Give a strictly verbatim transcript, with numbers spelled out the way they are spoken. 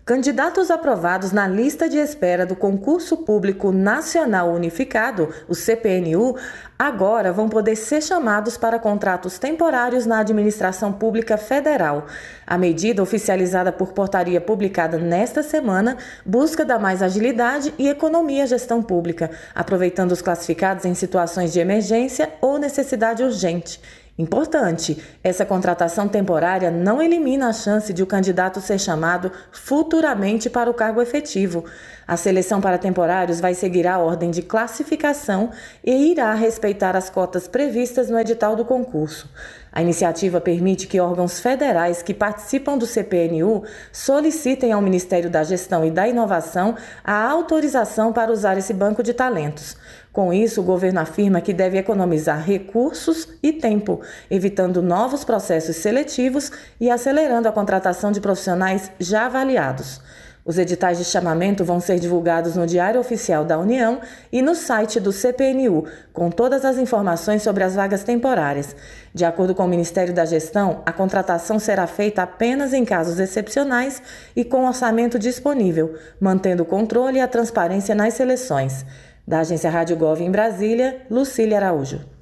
Candidatos aprovados na lista de espera do Concurso Público Nacional Unificado, o C P N U, agora vão poder ser chamados para contratos temporários na Administração Pública Federal. A medida, oficializada por portaria publicada nesta semana, busca dar mais agilidade e economia à gestão pública, aproveitando os classificados em situações de emergência ou necessidade urgente. Importante, essa contratação temporária não elimina a chance de o candidato ser chamado futuramente para o cargo efetivo. A seleção para temporários vai seguir a ordem de classificação e irá respeitar as cotas previstas no edital do concurso. A iniciativa permite que órgãos federais que participam do C P N U solicitem ao Ministério da Gestão e da Inovação a autorização para usar esse banco de talentos. Com isso, o governo afirma que deve economizar recursos e tempo, evitando novos processos seletivos e acelerando a contratação de profissionais já avaliados. Os editais de chamamento vão ser divulgados no Diário Oficial da União e no site do C P N U, com todas as informações sobre as vagas temporárias. De acordo com o Ministério da Gestão, a contratação será feita apenas em casos excepcionais e com orçamento disponível, mantendo o controle e a transparência nas seleções. Da Agência Rádio Gov em Brasília, Lucília Araújo.